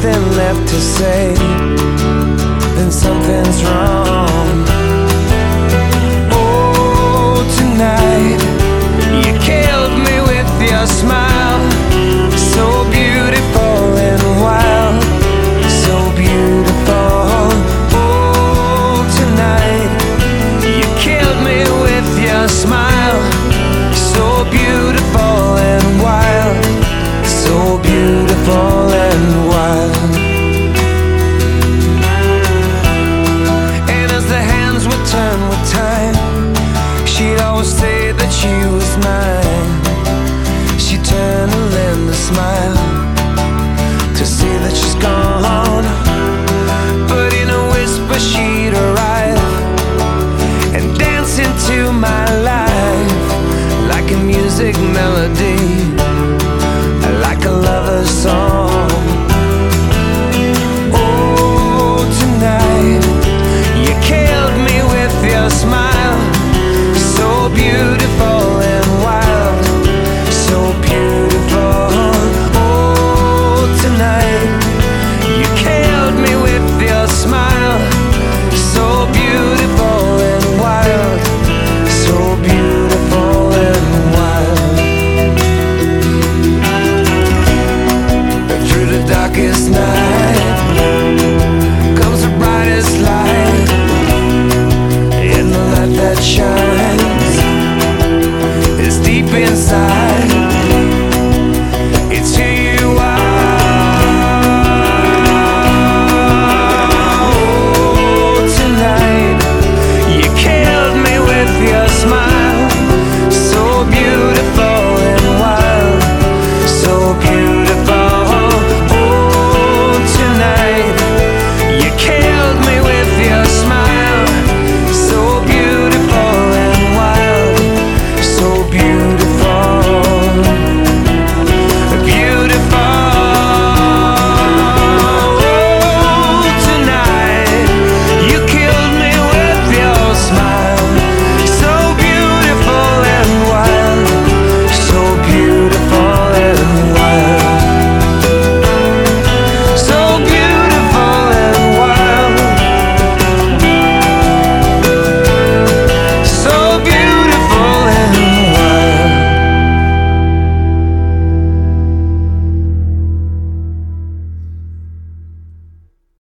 nothing left to say, then something's wrong. Oh, tonight you killed me with your smile, so beautiful and wild, so beautiful. Oh, tonight you killed me with your smile, so beautiful and wild, so beautiful and wild. And as the hands would turn with time, she'd always say that she was mine. She'd turn and lend a smile,